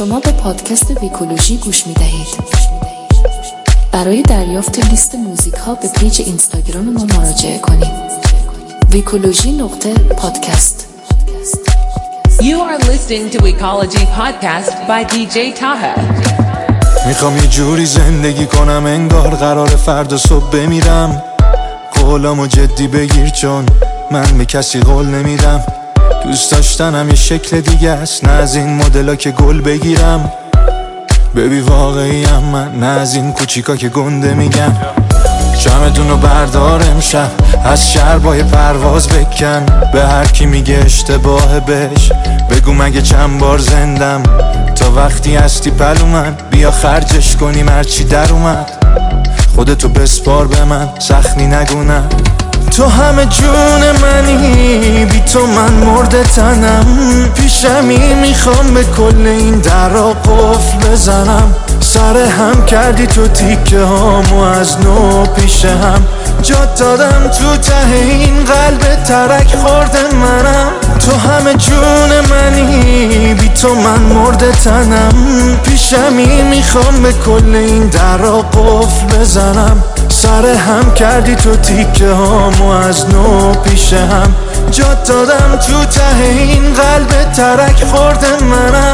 شما به پادکست ویکولوژی گوش می دهید. برای دریافت لیست موزیک ها به پیج اینستاگرام ما مراجعه کنید. ویکولوژی.پادکست. You are listening to Weekology Podcast by DJ Taha. میخوام یه جوری زندگی کنم انگار قرار فردا صبح بمیرم. قولامو جدی بگیر چون من به کسی قول نمیدم. دوست داشتنم یه شکل دیگه است، نه از این مدلا که گل بگیرم. ببی واقعیم من، نه از این کوچیکا که گنده میگم. شمعدونو بردار امشب، از شربای پرواز بکن. به هر کی میگه اشتباه بهش بگو مگه چند بار زندم. تا وقتی هستی پلو من، بیا خرجش کنیم هرچی در اومد. خودتو بسپار به من، سخنی نگونم. تو همه جون منی، بی تو من مرده تنم. پیشمی میخوام به کل این درا قفل بزنم. سر هم کردی تو تیکه هامو از نو پیش هم. جات دادم تو ته این قلب ترک خورده منم. تو همه جون منی، بی تو من مرده تنم. پیشمی میخوام به کل این درا قفل بزنم. سر هم کردی تو تیکه هامو از نو پیش هم. جات دادم تو ته این قلب ترک خورده منم.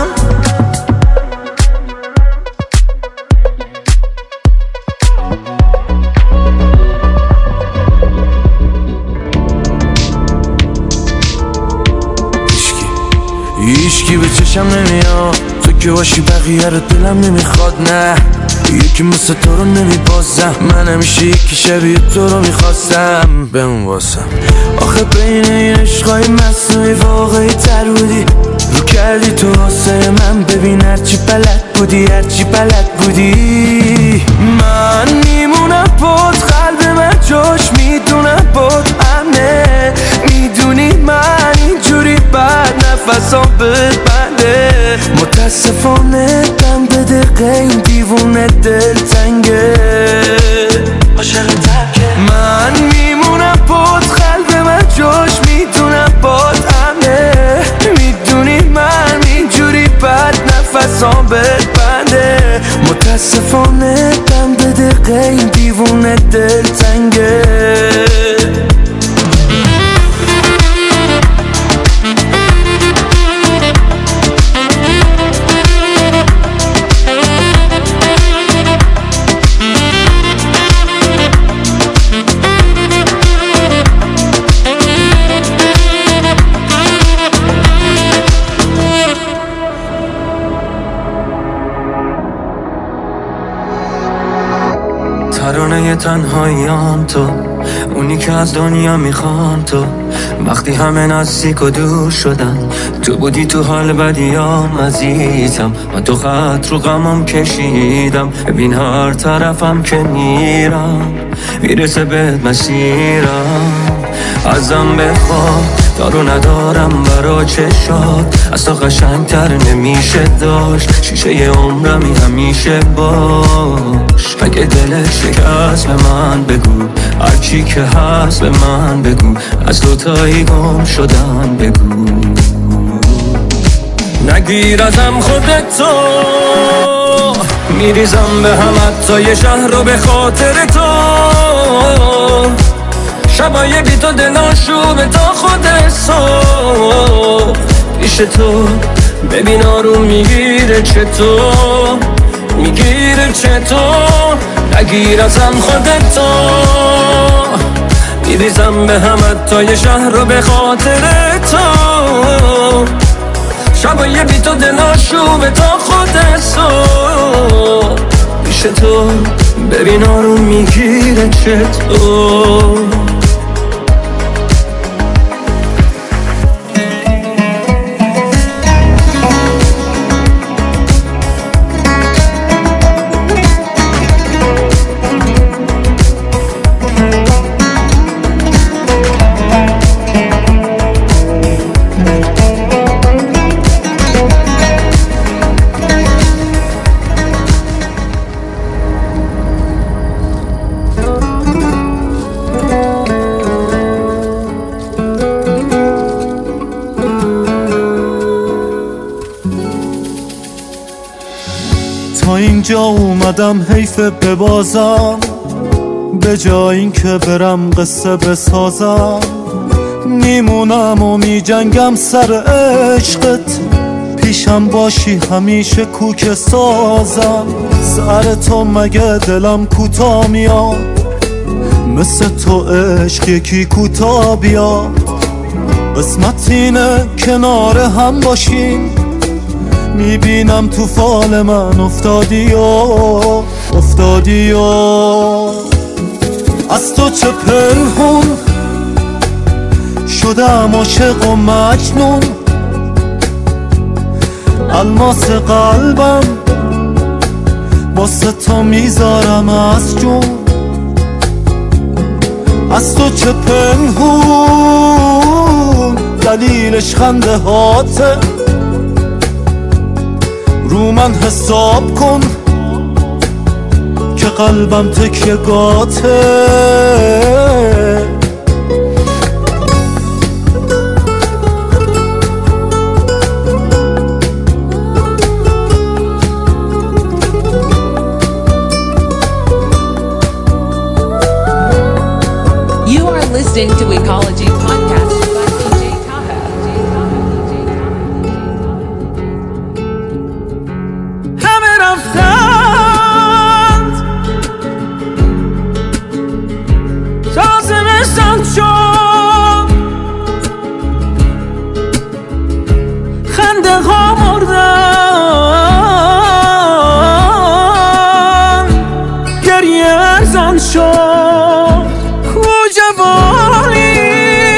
هیچکی به چشم نمیاد، تو که باشی بقیه رو دلم نمیخواد. نه یکی مثل تو رو نمیبازم، من همیشه یکی شبیه تو رو میخواستم. بمون واسم آخه بین این عشقای مصنوعی واقعی تر بودی. رو کردی تو واسه من، ببین هرچی بلد بودی، هرچی بلد بودی. من میمونم بود، قلب من جاش میدونم بود امنه. میدونی من اینجوری بعد نفسام بنده. متاسفانه دم به دقیقه این دیوونه دل تنگه. من میمونم بود، قلب من جاش میدونم بود امنه. میدونی من اینجوری بعد نفسام بنده. متاسفانه دم به دقیقه این دیوونه دل تنگه. ترانه تنهاییام تو، اونی که از دنیا میخوام تو. وقتی همه نزدیک و دور شدن، تو بودی تو حال بدیام عزیزم. من تو خط رو غمم کشیدم، ببین هر طرفم که میرم میرسه بهت مسیرم. ازم بخواه دارو ندارم برا چشات، از تو قشنگتر نمیشه داشت. شیشه عمرمی همیشه باش. اگه دلت شکست به من بگو، هرچی که هست به من بگو. از دوتایی گم شدن بگو. نگیر ازم خودتو، میریزم به هم حتی یه شهر رو به خاطر تو. شبای بی تو دلاشوبه تا خود صبح پیش تو. ببین آروم میگیره چطور، میگیره چطور. نگیر ازم خودتو، میریزم به هم حتی یه شهر رو به خاطر تو. شبای بی تو دلاشوبه تا خود صبح پیش تو. ببین آروم میگیره چطور. تا اینجا اومدم حیف ببازم، به جای این که برم قصه بسازم. میمونم و میجنگم سر عشقت، پیشم باشی همیشه کوک سازم. سر تو مگه دلم کوتا میاد، مثل تو عشق یکی کوتا بیاد. قسمت اینه کنار هم باشیم، میبینم تو فال من افتادی و از تو چه پنهون شدم عاشق و مجنون. الماس قلبم واسه تو میذارم از جون. از تو چه پنهون دلیلش خنده هاته، رو من حساب کن که قلبم تکیه گاته. You are listening to Ecology Podcast by DJ Taha. همه رفتند تا زمستان شد، خنده ها مردن، گریه ارزان شد. جوانی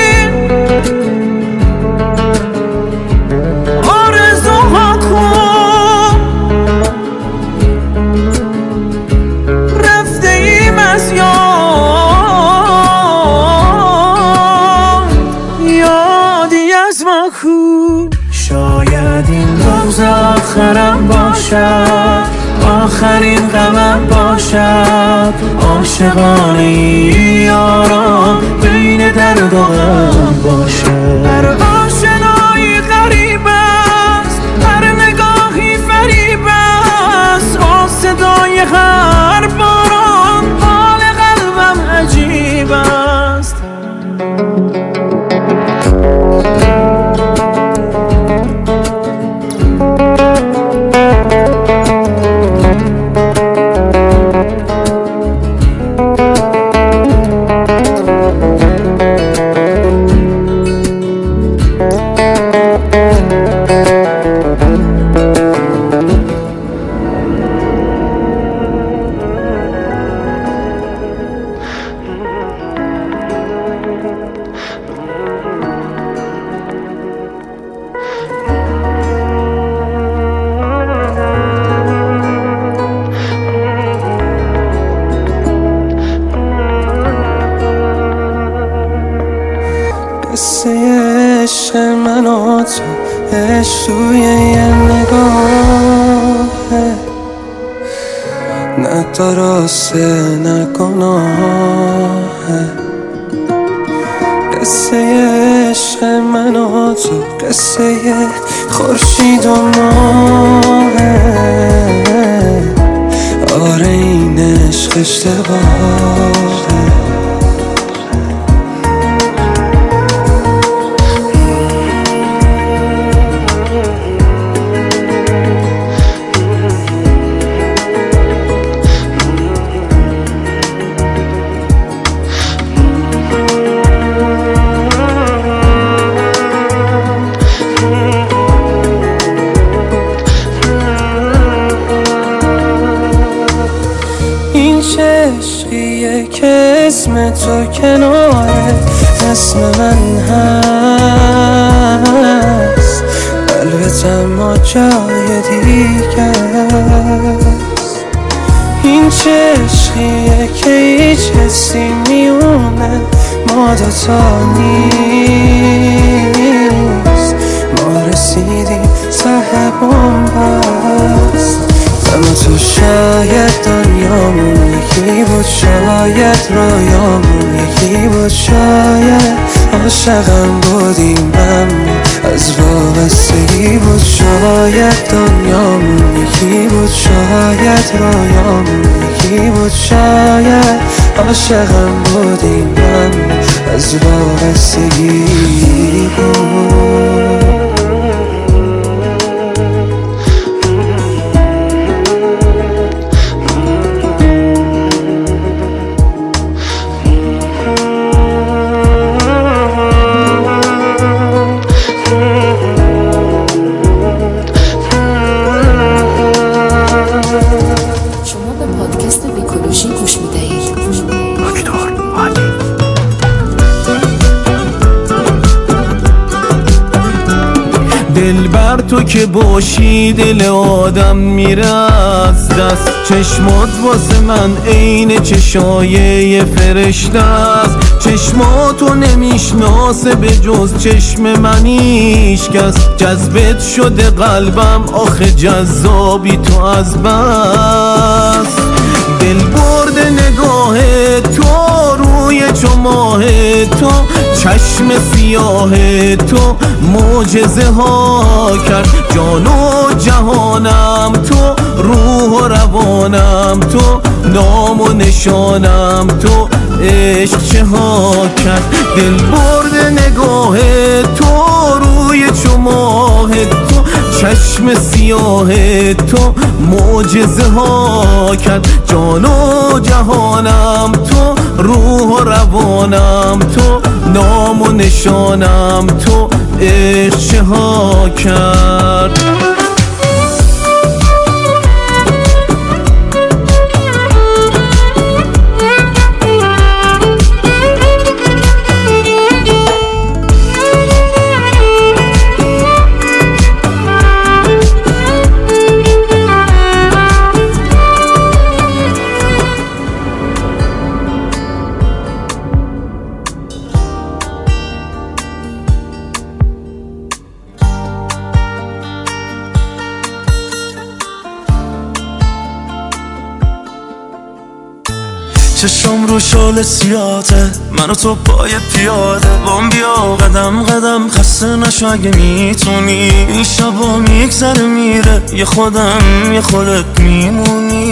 آرزوها کن، رفته ایم از یادی از ما کن. شاید این روز آخرم باشد، آخرین غمم باشد. عاشقانه یاران بین درد و غم باشد. هر آشنایی غریب است، هر نگاهی فریب است. با صدای هر باران حال قلبم عجیب است. قصه عشق من و تو، عشق توی یه نگاهه، نه درسته نه گناهه. قصه عشق من و تو، قصه خورشید و ماهه. آره این عشق اشتباهه. عشقیه که اسم تو کناره اسم من هست، البته ما جای دیگه است. این چه عشقیه که هیچ حسی میونه ما دوتا نیست. ما رسیدیم ته بنبست، اما تو شاید دنیامون یکی بود، شاید رویامون یکی بود، شاید عاشقم بودیم اما از وابستگی بود. شاید دنیامون یکی بود، شاید رویامون یکی بود، شاید عاشقم بودیم اما از وابستگی بود. دلبر تو که باشی دل آدم میره از دست. چشمات واسه من عین چشای فرشته است. چشماتو نمیشناسه به جز چشم من هیچ کس. جذبت شده قلبم آخه جذابی تو از بس. دل برده نگاه تو روی چماه تو، چشم سیاه تو معجزه ها کرد. جان و جهانم تو، روح و روانم تو، نام و نشانم تو، عشق چه ها کرد. دل برده نگاه تو روی چماه تو، چشم سیاه تو معجزه ها کرد. جان و جهانم تو، روح و روانم تو، نام و نشانم تو، عشق چه ها کرد. چشم رو شال سیاته، من و تو پای پیاده. بام بیا قدم قدم، خسته نشو اگه میتونی. این شبا میگذره میره، یه خودم یه خودت میمونی.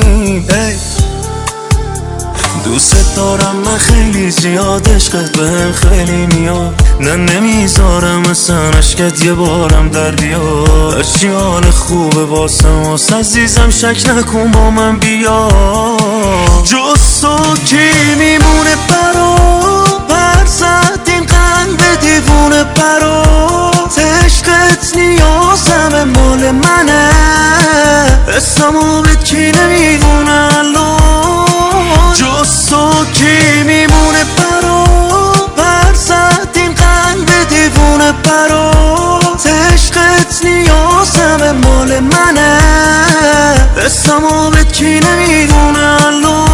دوست دارم من خیلی زیاد، عشقت بهم خیلی میاد. نه نمیذارم اصلا عشقت یه بارم در بیاد. هرچی حال خوبه واسم واسه عزیزم، شک نکن با من بیا. جز تو کی میمونه برا پر زد این قلب دیوونه برات. عشقت نیازم مال منه، اسمو به کی نمیدونه الان. جز تو کی میمونه برا پر زد این قلب دیوونه برات. عشقت نیازم مال منه، اسمو به کی نمیدونه الان.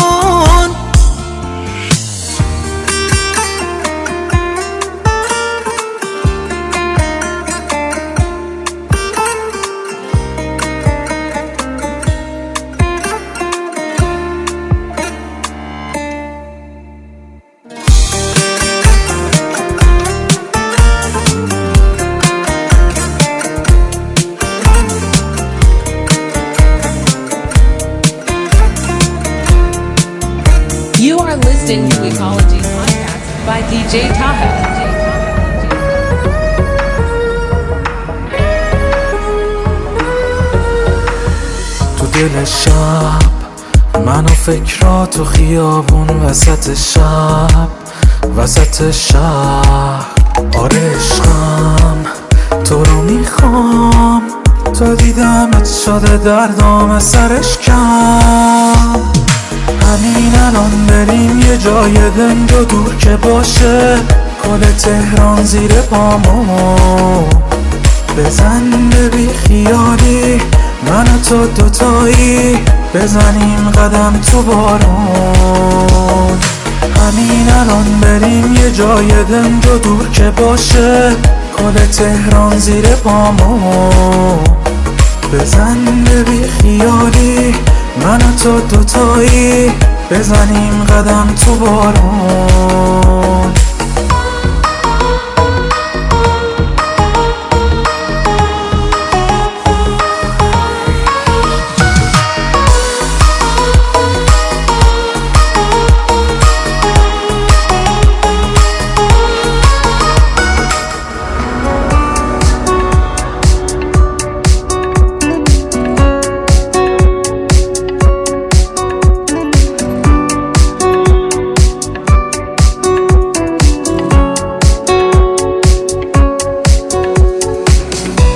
You are listening to Ecology Podcast by DJ Taha. تو دل شب من و فکرات و خیابون، وسط شب وسط شهر. آره عشقم تو رو میخوام، تا دیدمت شده دردام سرش کم. همین الان بریم یه جای دنگ و دور که باشه، کل تهران زیر پامو بزن به بی خیالی. من و تو دوتایی بزنیم قدم تو بارون. همین الان بریم یه جای دنگ و دور که باشه، کل تهران زیر پامو بزن به بی خیالی. من و تو دوتایی بزنیم قدم تو بارون.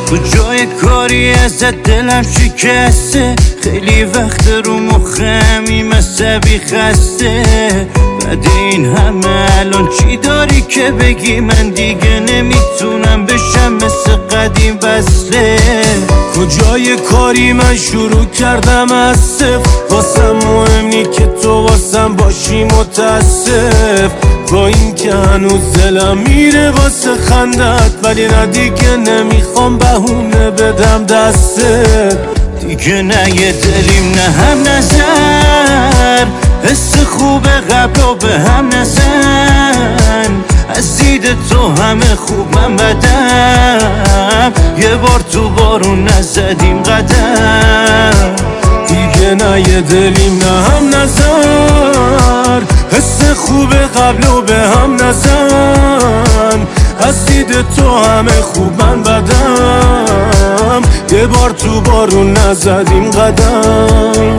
کجای کاری ازت دلم شکسته، خیلی وقت رو مخمی مصبی خسته. بعد این همه الان چی داری که بگی؟ من دیگه نمیتونم بشم مثل قدیم وصله. کجای کاری من شروع کردم از صفر، واسم مهم نی که تو واسم باشی متاسف. با این که هنوز دلم میره واسه خندت، ولی نه دیگه نمیخوام بهونه بدم دستت. دیگه نه یه دلیم نه هم نظر، حس خوب قبل و به هم نزن. از دید تو همه خوب من بدم، یه بار تو بارون نزدیم قدم. دیگه نه یه دلیم نه هم نظر، حس خوب قبل و به هم نزن. از دید تو همه خوب من بدم، یه بار تو بارون نزدیم قدم.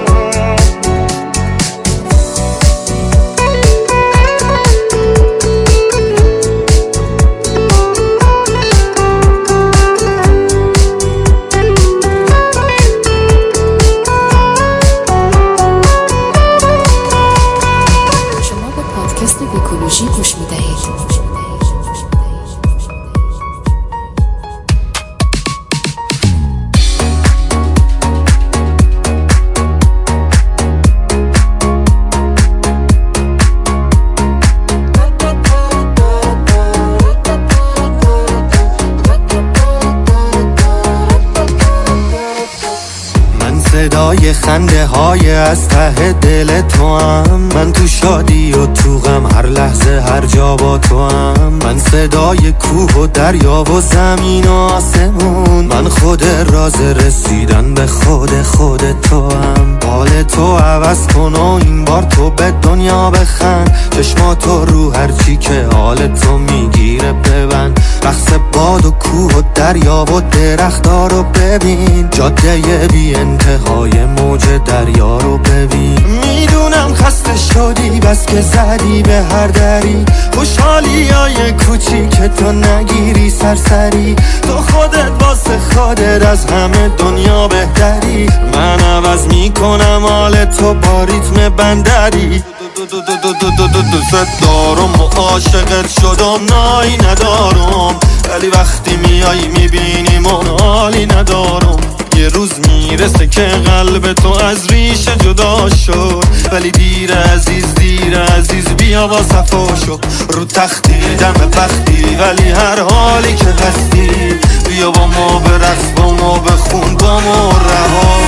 اکولوژی گوش میدهید. صدای خنده های از ته دل تو هم، من تو شادی و تو غم هر لحظه هر جا با تو هم. من صدای کوه و دریا و زمین و آسمون، من خود راز رسیدن به خود تو هم. حال تو عوض کن و این بار تو به دنیا بخند، چشماتو رو هرچی که حال تو میگیره ببند. رقص باد و کوه و دریا و درخت‌ها رو ببین، جاده بی انتهای موج دریا رو ببین. میدونم خسته شدی بس که زدی به هر دری، خوشحالی های کوچیک تو نگیری سرسری. تو خودت واسه خودت از همه دنیا بهتری، من عوض میکنم حال تو با ریتم بندری. دوست دارم و عاشقت شدم نایی ندارم، ولی وقتی میایی میبینی من حالی ندارم. یه روز میرسه که قلب تو از ریشه جدا شد، ولی دیر عزیز بیا با صفا شو. رو تختی دم بختی ولی هر حالی که هستی، بیا با ما برقص با ما بخون با ما رها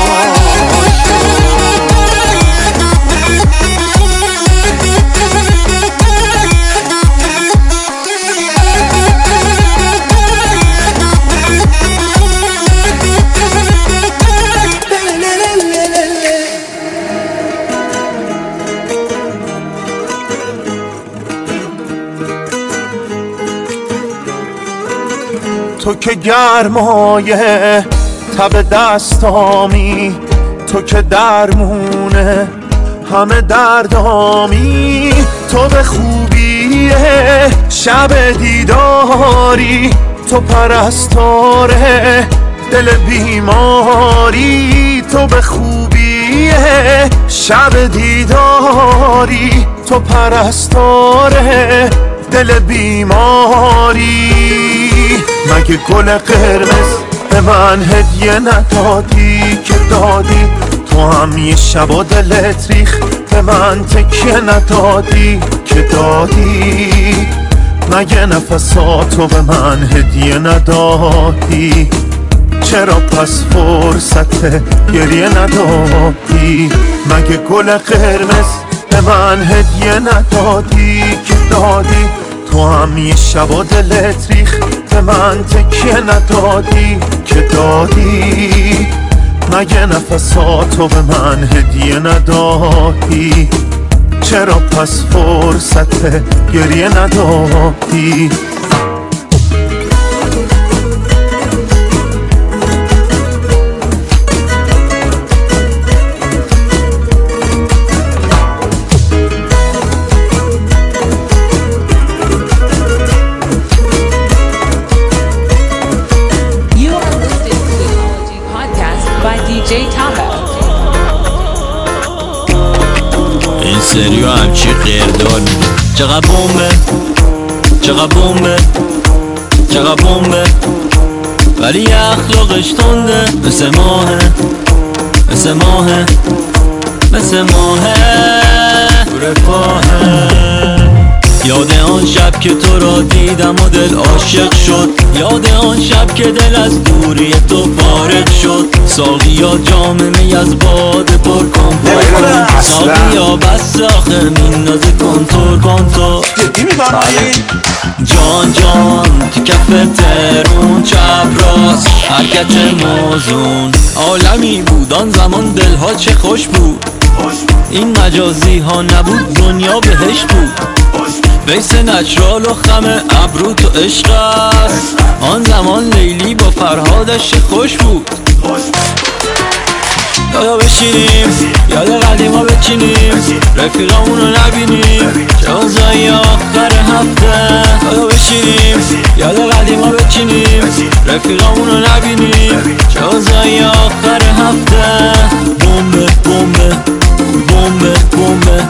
تو که گرمایه تب دستامی، تو که درمونه همه دردامی. تو به خوبیه شب دیداری، تو پرستاره دل بیماری. تو به خوبیه شب دیداری، تو پرستاره دل بیماری. مگه گل قرمز به من هدیه ندادی که دادی؟ تو هم یه شبا دلت ریخ به من تکیه ندادی که دادی؟ مگه نفساتو به من هدیه ندادی؟ چرا پس فرصت گریه ندادی؟ مگه گل قرمز به من هدیه ندادی که دادی؟ تو هم یه شبا دلت ریخ به من تکیه ندادی که دادی؟ مگه نفساتو به من هدیه ندادی؟ چرا پس فرصت گریه ندادی؟ سریو همچی قیردار میده. چقدر بومبه چقدر بومبه چقدر بومبه، ولی اخلاقش تنده، مثل ماهه مثل ماهه مثل ماهه تو رفاهه. یاد آن شب که تو را دیدم و دل عاشق شد، یاد آن شب که دل از دوری تو فارغ شد. ساقیا جام می از باده پر کن ساقیا بس آخه میندازه کنتور کنتور. جان جان تو کف ترون چپ راست حرکت موزون، عالمی بود آن زمان دلها چه خوش بود. این مجازی ها نبود دنیا بهش بود. بیس نچرال و خم ابرو تو عشق است. آن زمان لیلی با فرهادش خوش بود. دادا بشینیم یاد قدیما بچینیم، رفیقامونو نبینیم جازای آخر هفته. دادا بشینیم یاد قدیما بچینیم، رفیقامونو نبینیم جازای آخر هفته. بومبه بومبه بومبه بومبه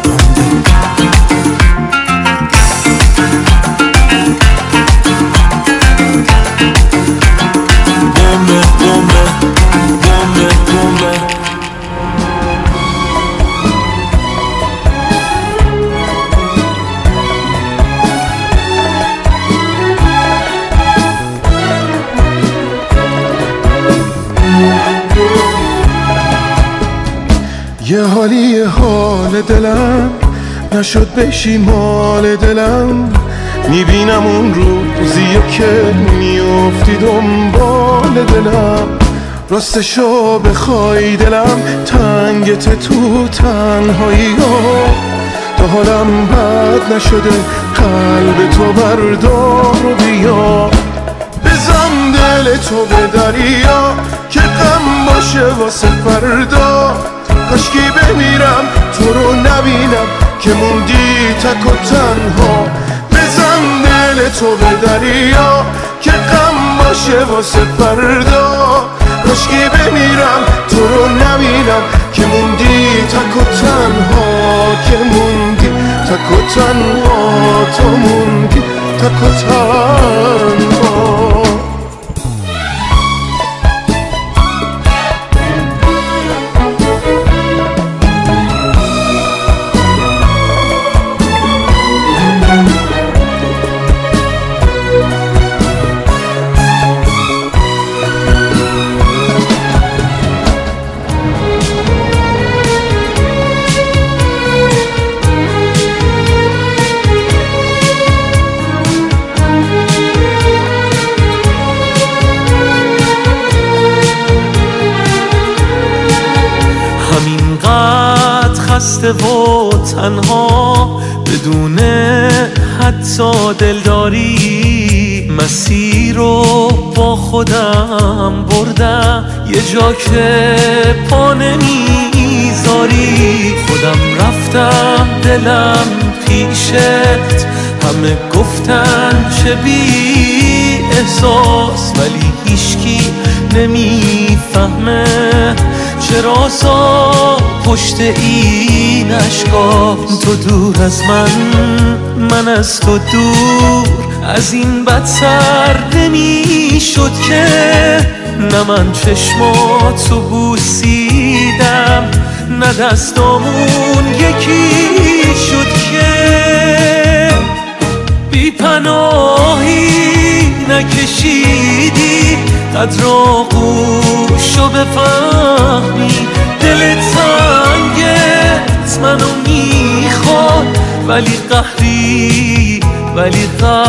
یه حالی حال دلم نشد بشی مال دلم. میبینم اون روزیه که میافتی دنبال دلم. راستشو بخوای دلم تنگت تو تنهایی ها. تا حالم بد نشده قلب تو بردار و بیا. بزن دل تو به دریا که غم باشه واسه فردا. کاشکی بمیرم تو رو نبینم که موندی تک و تنها. بزن دل تو به دریا که غم باشه واسه فردا. کاشکی بمیرم تو رو نبینم که موندی تک و تنها. که موندی تک و تنها، تو موندی تک و تنها. خسته و تنها بدون حتی دلداری، مسیر رو با خودم بردم یه جا که پا نمیذاری. خودم رفتم دلم پیشت، همه گفتن چه بی احساس، ولی هیچکی نمیفهمه چرا سا پشت این اشکا. تو دور از من از تو دور، از این بدتر نمیشد که نه من چشماتو بوسیدم نه دستامون یکی شد که بی پناهی نکشیدی قدر آغوشو بفهمی. دل تنگت منو میخواد ولی قهری ولی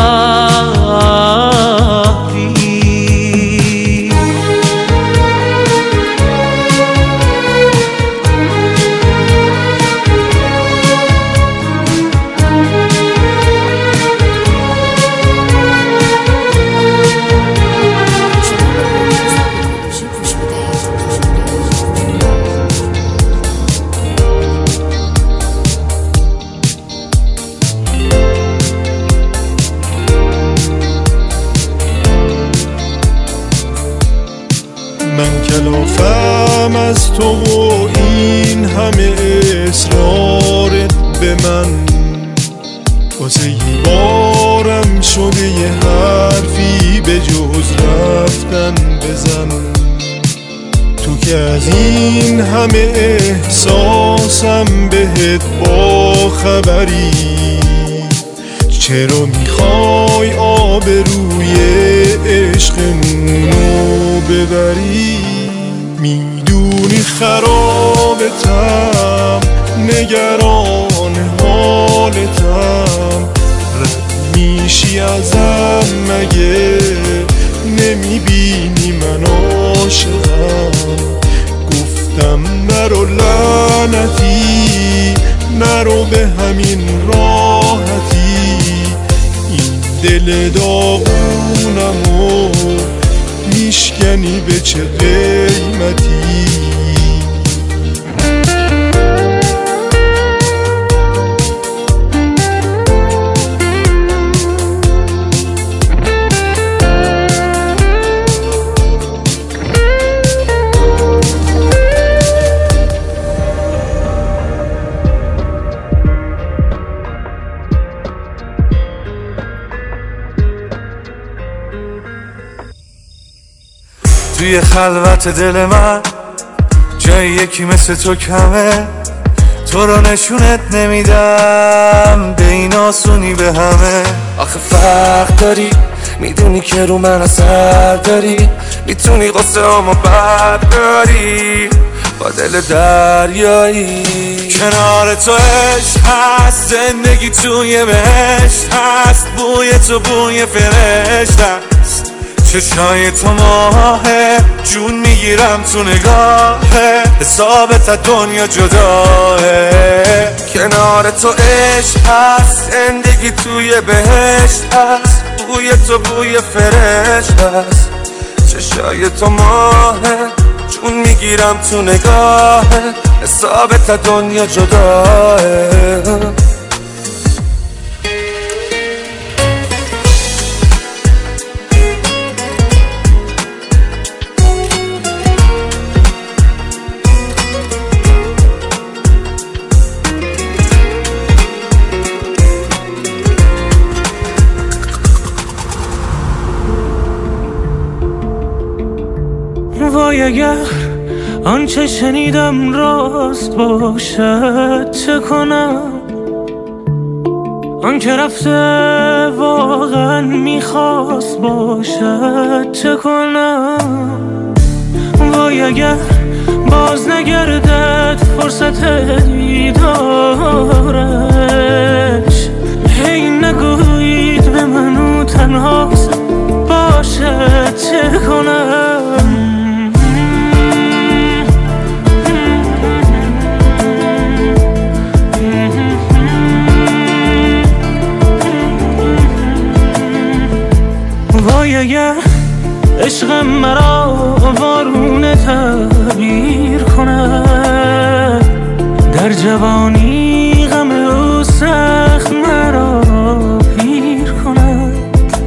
قهری. من کلافم از تو و این همه اصرارت به من، واسه یه بارم شده یه حرفی به جز رفتن بزن. تو که از این همه احساسم بهت با خبری، چرا میخوای آبروی عشقمونو ببری؟ میدونی خرابتم، نگران حالتم، رد میشی ازم مگه نمیبینی من عاشقم؟ گفتم نرو لعنتی، نرو به همین راحتی، این دل داغونمو میشکنی به چه قیمتی؟ توی خلوت دل من جای یکی مثل تو کمه، تو رو نشونت نمیدم به این آسونی به همه. آخه فرق داری، میدونی که رو من اثر داری، میتونی قصه همو برداری با دل دریایی. کنار تو عشق هست، زندگی توی بهشت هست، بوی تو بوی فرشت هست، چشای تو ماهه، جون میگیرم تو نگاهه، حسابت از دنیا جداه. کنار تو عشق هست، زندگی توی بهشت هست، بوی تو بوی فرشت هست، چشای تو ماهه، جون میگیرم تو نگاهه، حسابت از دنیا جداه. وای اگر آنچه شنیدم راست باشد چه کنم؟ آن که رفته واقعا میخواست باشد چه کنم؟ وای اگر باز نگردد فرصت دیدارش، هی نگویید به منو تنهاست باشد چه کنم؟ وای اگر عشقم مرا وارونه تعبیر کند، در جوانی غم او سخت مرا پیر کند،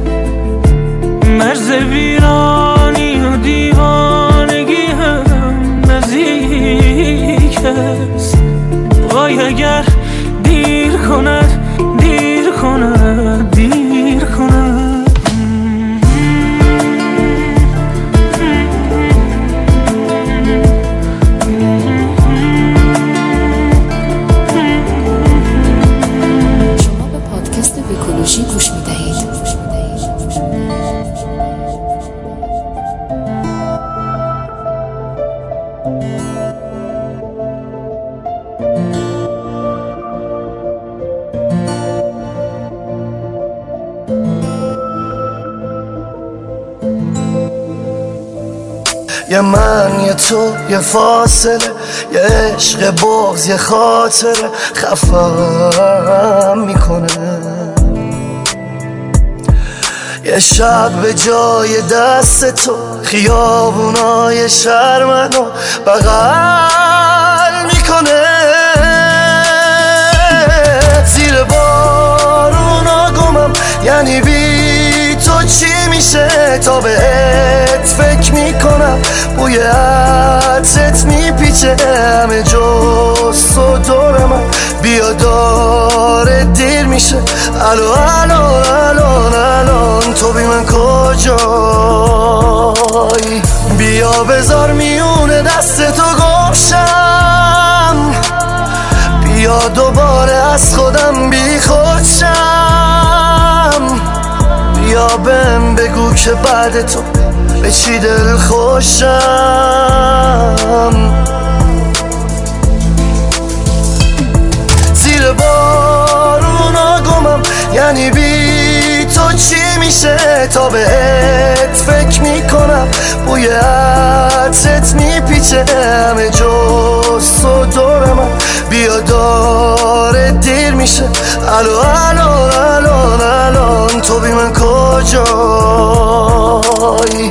مرز ویرانی و دیوانگی هم نزدیک است. وای اگر دیر کند، دیر کند، دیر کند. گوش میدهید. یه من یه تو یه فاصله، یه عشق بغض یه خاطره خفم میکنه. یه شب به جای دست تو خیابونای شهر منو بغل میکنه. زیر بارونا گمم، یعنی بی تو چی میشه تا بهت فکر میکنم. بوی عطرت میپیچه همه جز تو دور من. بیا داره دیر میشه الان تو بی من کجایی؟ بیا بذار میونه دست تو گوشم، بیا دوباره از خودم بی خودشم. بیا بهم بگو که بعد تو به چی دل خوشم. زیر بارونا گمم یعنی بی تو چی میشه تا بهت فکر میکنم. بوی عطرت میپیچه همه جز تو دور من. بیا داره دیر میشه الان تو بی من کجایی؟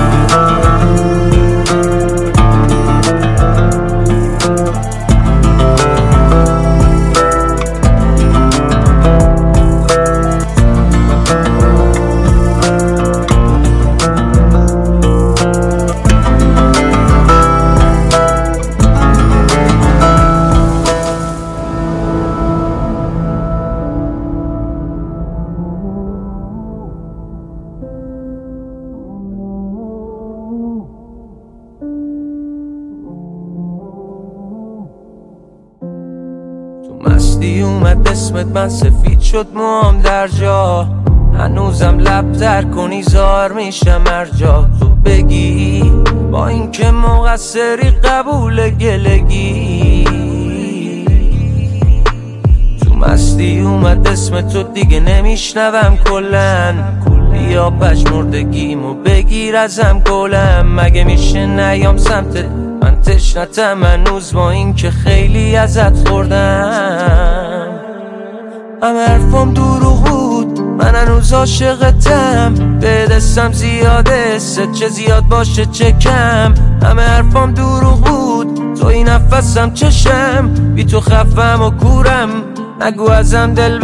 مستی اومد اسمت من سفید شد موام در جا، هنوزم لب تر کنی زار میشم هر جا تو بگی با اینکه مقصری قبول گلگی. تو مستی اومد اسم تو دیگه نمیشنوم کلن، بیا پژمردگیمو بگیر ازم گلم. مگه میشه نیام سمتت من تشنتم هنوز با این که خیلی ازت خوردم. همه حرفام دروغ بود من هنوز عاشقتم، به دستم زیاده ست چه زیاد باشه چه کم. همه حرفام دروغ بود تو این نفسم چشم، بی تو خفم و کورم نگو ازم دل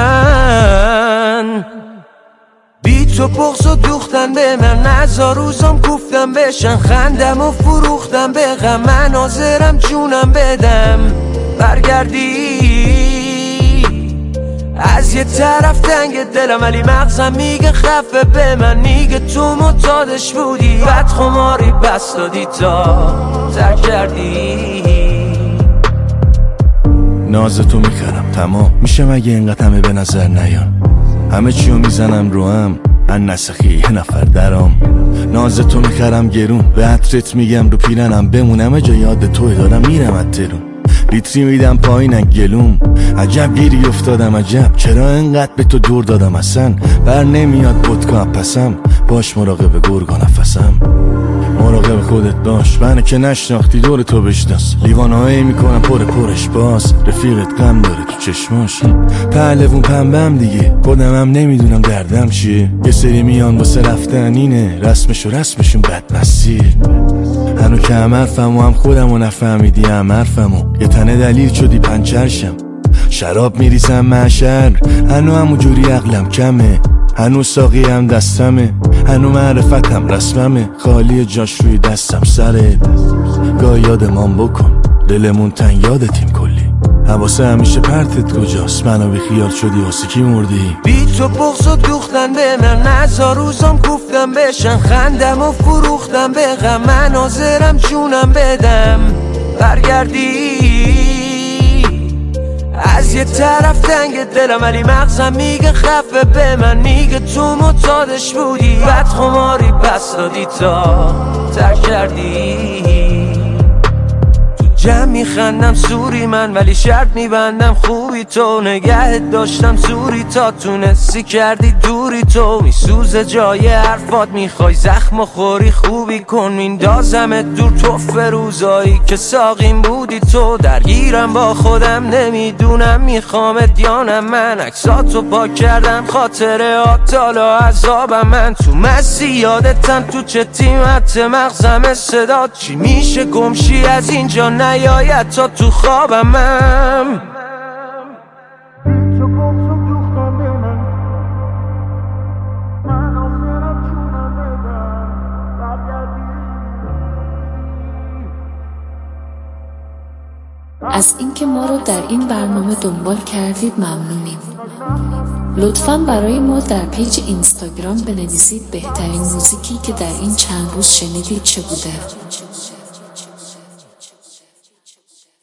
بکن. بی تو بغض و دوختن به من نزار روزم گفتم بشن، خندم و فروختم به غم من حاضرم جونم بدم. برگردی از یه طرف تنگ دلم ولی مغزم میگه خفه به من، میگه تو معتادش بودی بد خماری بس دادی تا ترک کردی. ناز تو میکردم تمام میشه مگه اینقدر همه به نظر نیان، همه چیو میزنم رو هم ان نسخی یه نفر درام. ناز تو میخرم گرون به عطرت میگم رو پیرنم بمونم جا یاد توی دارم میرم از ترون. لیتری میدم پایینن گلوم عجب گیری افتادم عجب چرا انقدر به تو دور دادم اصلا بر نمیاد بدکا پسم باش مراقب گرگا نفسم. مراقب خودت باش منو که نشناختی دور تو بشناس لیوانهایی میکنم پرش باز رفیقت غم داره تو چشماش پهلوون پنبم دیگه خودم هم نمیدونم دردم چیه. یه سری میان واسه رفتن اینه رسمشون بدمسیه. هنو که هم حرفم و هم خودم و نفهمیدی هم حرفمو یه تنه دلیل شدی پنچرشم شراب میریزم محشر هنو همو جوری عقلم کمه هنو ساقی هم دستمه هنو معرفتم رسممه خالی جاش روی دستم سرت گاه یادمان بکن دلمون تنگ یادتیم کلی حواسه همیشه پرتت کجاست منو بی خیال شدی واسه کی مردی. بی تو بغض و دوختن به من نزار روزم گفتم بشن خندم و فروختم به غم من حاضرم جونم بدم. برگردی از یه طرف تنگ دلم ولی مغزم میگه خفه به من میگه تو معتادش بودی بد خماری پس دادی تا ترک کردی. جمع میخندم سوری من ولی شرط میبندم خوبی تو نگهت داشتم سوری تا تونستی کردی دوری تو میسوزه جای حرفات میخوای زخم و خوری خوبی کن میندازمت دور توف روزایی که ساقیم بودی تو درگیرم با خودم نمیدونم میخوامت یا نه من عکساتو پاک کردم خاطرات حالا عذابم من تو مستی یادتم تو چه تیمت مغزم صدا چی میشه گمشی از اینجا نیاید تا تو خوابم. که ما رو در این برنامه دنبال کردید ممنونیم. لطفاً برای ما در پیج اینستاگرام بنویسید بهترین موزیکی که در این چند روز شنیدید چه بوده.